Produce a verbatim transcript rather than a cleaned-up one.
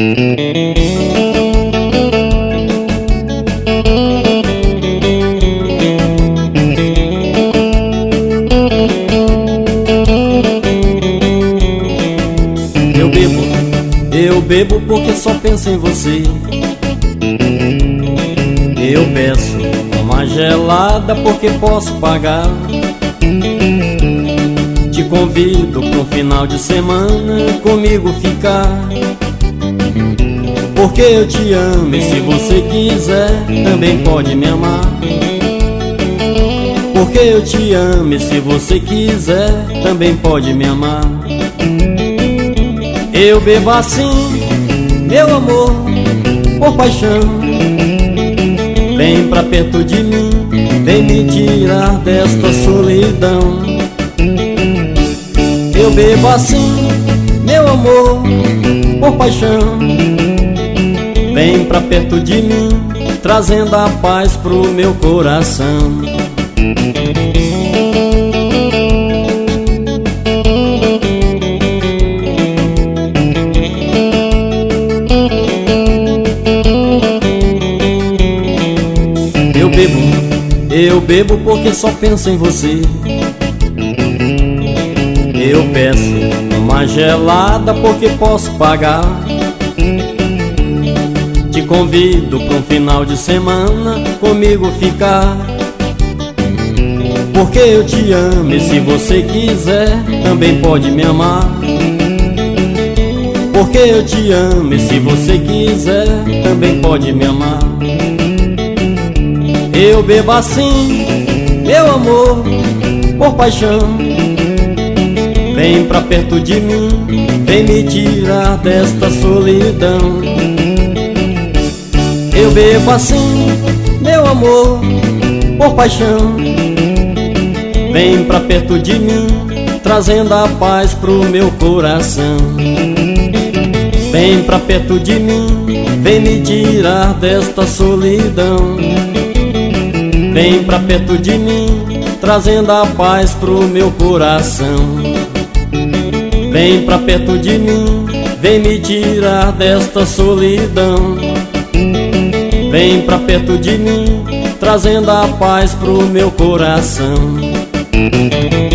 Eu bebo, eu bebo porque só penso em você. Eu peço uma gelada porque posso pagar. Te convido pra um final de semana comigo ficar. Porque eu te amo e se você quiser também pode me amar. Porque eu te amo e se você quiser também pode me amar. Eu bebo assim, meu amor, por paixão. Vem pra perto de mim, vem me tirar desta solidão. Eu bebo assim, meu amor, por paixão. Vem pra perto de mim, trazendo a paz pro meu coração. Eu bebo, eu bebo porque só penso em você. Eu peço uma gelada porque posso pagar. Te convido pra um final de semana comigo ficar. Porque eu te amo e se você quiser também pode me amar. Porque eu te amo e se você quiser também pode me amar. Eu bebo assim, meu amor, por paixão. Vem pra perto de mim, vem me tirar desta solidão. Eu bebo assim, meu amor, por paixão. Vem pra perto de mim, trazendo a paz pro meu coração. Vem pra perto de mim, vem me tirar desta solidão. Vem pra perto de mim, trazendo a paz pro meu coração. Vem pra perto de mim, vem me tirar desta solidão. Vem pra perto de mim, trazendo a paz pro meu coração.